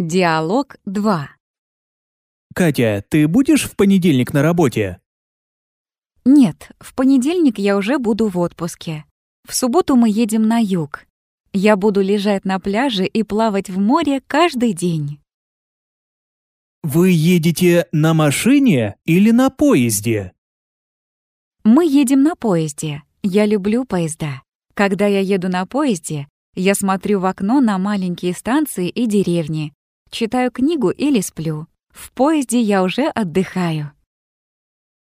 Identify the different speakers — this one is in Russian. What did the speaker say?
Speaker 1: Диалог 2.
Speaker 2: Катя, ты будешь в понедельник на работе?
Speaker 1: Нет, в понедельник я уже буду в отпуске. В субботу мы едем на юг. Я буду лежать на пляже и плавать в море каждый день.
Speaker 2: Вы едете на машине или на поезде?
Speaker 1: Мы едем на поезде. Я люблю поезда. Когда я еду на поезде, я смотрю в окно на маленькие станции и деревни, читаю книгу или сплю. В поезде я уже отдыхаю.